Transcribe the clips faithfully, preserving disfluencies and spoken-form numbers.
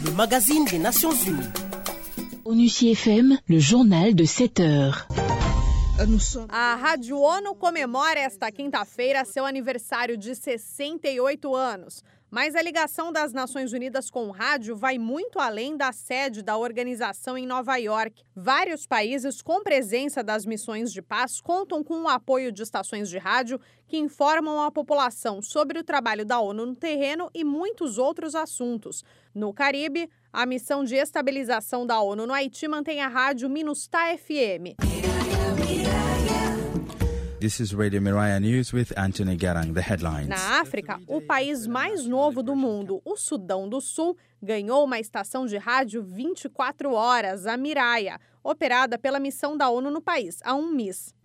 le magazine des Nations Unies. ONUCI F M, le journal de sept heures. A Rádio ONU comemora esta quinta-feira seu aniversário de sessenta e oito anos. Mas a ligação das Nações Unidas com o rádio vai muito além da sede da organização em Nova York. Vários países com presença das missões de paz contam com o apoio de estações de rádio que informam a população sobre o trabalho da ONU no terreno e muitos outros assuntos. No Caribe, a missão de estabilização da ONU no Haiti mantém a rádio MINUSTAH F M. This is Radio Miraya News with Anthony Garang. The headlines. Na África, o país mais novo do mundo, o Sudão do Sul, ganhou uma estação de rádio vinte e quatro horas, a Miraya, operada pela missão da ONU no país, a UNMISS.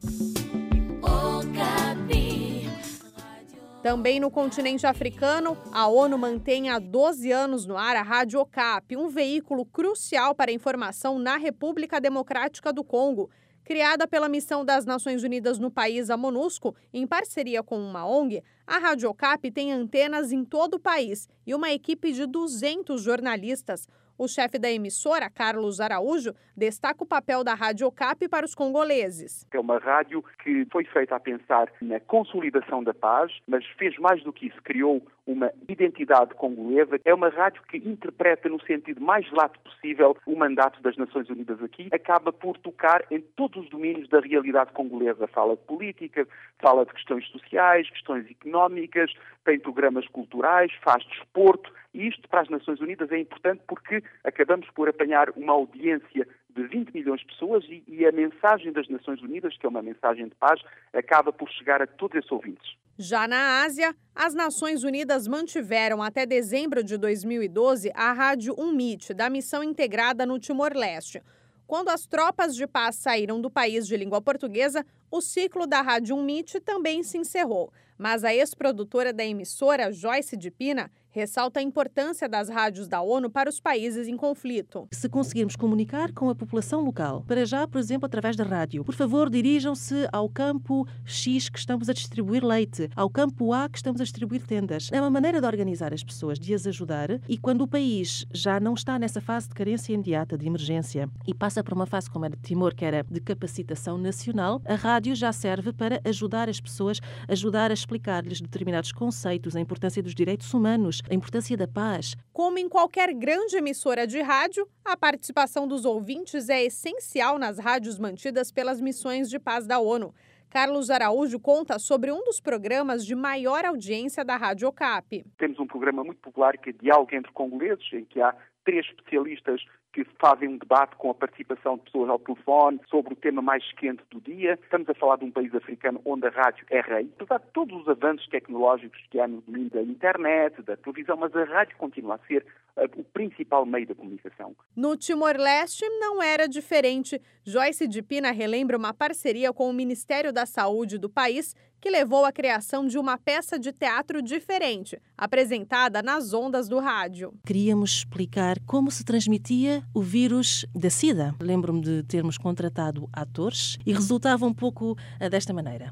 Também no continente africano, a ONU mantém há doze anos no ar a Rádio Okapi, um veículo crucial para a informação na República Democrática do Congo. Criada pela missão das Nações Unidas no país, a MONUSCO, em parceria com uma O N G, a Rádio Okapi tem antenas em todo o país e uma equipe de duzentos jornalistas. O chefe da emissora, Carlos Araújo, destaca o papel da Rádio Okapi para os congoleses. É uma rádio que foi feita a pensar na consolidação da paz, mas fez mais do que isso, criou uma identidade congolesa. É uma rádio que interpreta no sentido mais lato possível o mandato das Nações Unidas aqui. Acaba por tocar em todos os domínios da realidade congolesa. Fala de política, fala de questões sociais, questões económicas, tem programas culturais, faz desporto. E isto para as Nações Unidas é importante porque acabamos por apanhar uma audiência de vinte milhões de pessoas e, e a mensagem das Nações Unidas, que é uma mensagem de paz, acaba por chegar a todos esses ouvintes. Já na Ásia, as Nações Unidas mantiveram até dezembro de dois mil e doze a rádio UNMIT, da missão integrada no Timor-Leste. Quando as tropas de paz saíram do país de língua portuguesa, o ciclo da rádio UNMIT também se encerrou. Mas a ex-produtora da emissora, Joyce de Pina, ressalta a importância das rádios da ONU para os países em conflito. Se conseguirmos comunicar com a população local, para já, por exemplo, através da rádio, por favor, dirijam-se ao campo X que estamos a distribuir leite, ao campo A que estamos a distribuir tendas. É uma maneira de organizar as pessoas, de as ajudar, e quando o país já não está nessa fase de carência imediata, de emergência, e passa para uma fase como era de Timor, que era de capacitação nacional, a rádio já serve para ajudar as pessoas, ajudar a explicar-lhes determinados conceitos, a importância dos direitos humanos, a importância da paz. Como em qualquer grande emissora de rádio, a participação dos ouvintes é essencial nas rádios mantidas pelas missões de paz da ONU. Carlos Araújo conta sobre um dos programas de maior audiência da Rádio Okapi. Temos um programa muito popular que é Diálogo entre Congoleses, em que há três especialistas que fazem um debate com a participação de pessoas ao telefone sobre o tema mais quente do dia. Estamos a falar de um país africano onde a rádio é rei. Apesar de todos os avanços tecnológicos que há no domínio da internet, da televisão, mas a rádio continua a ser uh, o principal meio da comunicação. No Timor-Leste não era diferente. Joyce de Pina relembra uma parceria com o Ministério da Saúde do país que levou à criação de uma peça de teatro diferente, apresentada nas ondas do rádio. Queríamos explicar como se transmitia o vírus da SIDA. Lembro-me de termos contratado atores e resultava um pouco desta maneira.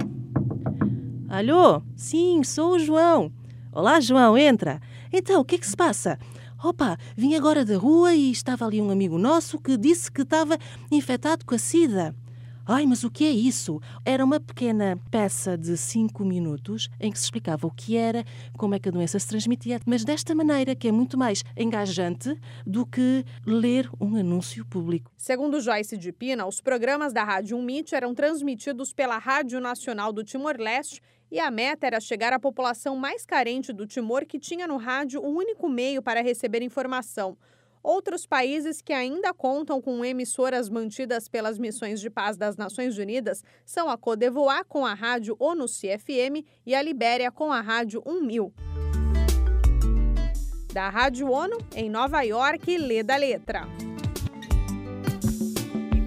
Alô? Sim, sou o João. Olá, João, entra. Então, o que é que se passa? Opa, vim agora da rua e estava ali um amigo nosso que disse que estava infectado com a SIDA. Ai, mas o que é isso? Era uma pequena peça de cinco minutos em que se explicava o que era, como é que a doença se transmitia, mas desta maneira que é muito mais engajante do que ler um anúncio público. Segundo Joyce de Pina, os programas da Rádio UNMIT eram transmitidos pela Rádio Nacional do Timor-Leste e a meta era chegar à população mais carente do Timor que tinha no rádio o único meio para receber informação. Outros países que ainda contam com emissoras mantidas pelas missões de paz das Nações Unidas são a Côte d'Ivoire com a rádio ONUCI F M e a Libéria com a rádio UNMIL. Da Rádio ONU, em Nova York, lê da letra.